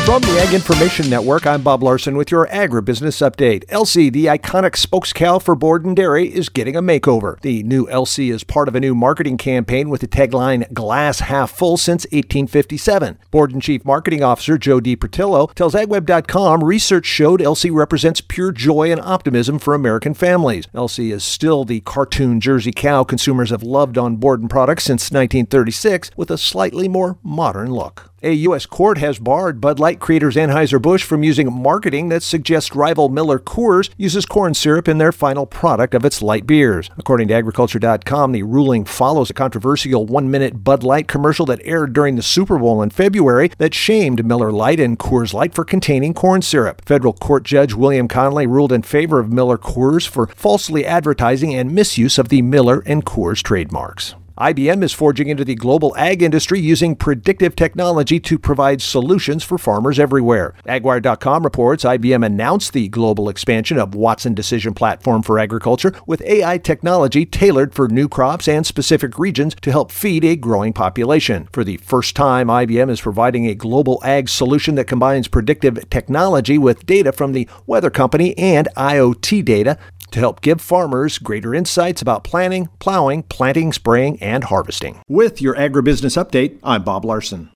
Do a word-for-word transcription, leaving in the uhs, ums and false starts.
From the Ag Information Network, I'm Bob Larson with your Agribusiness Update. Elsie, the iconic spokes cow for Borden Dairy, is getting a makeover. The new Elsie is part of a new marketing campaign with the tagline "Glass Half Full" since eighteen fifty-seven. Borden Chief Marketing Officer Joe DiPertillo tells Ag Web dot com research showed Elsie represents pure joy and optimism for American families. Elsie is still the cartoon Jersey cow consumers have loved on Borden products since nineteen thirty-six, with a slightly more modern look. A U S court has barred Bud Light creators Anheuser-Busch from using marketing that suggests rival Miller Coors uses corn syrup in their final product of its light beers. According to agriculture dot com, the ruling follows a controversial one-minute Bud Light commercial that aired during the Super Bowl in February that shamed Miller Lite and Coors Light for containing corn syrup. Federal court judge William Connolly ruled in favor of Miller Coors for falsely advertising and misuse of the Miller and Coors trademarks. I B M is forging into the global ag industry using predictive technology to provide solutions for farmers everywhere. ag wire dot com reports I B M announced the global expansion of Watson Decision Platform for Agriculture with A I technology tailored for new crops and specific regions to help feed a growing population. For the first time, I B M is providing a global ag solution that combines predictive technology with data from the weather company and I O T data to help give farmers greater insights about planning, plowing, planting, spraying, and harvesting. With your Agribusiness Update, I'm Bob Larson.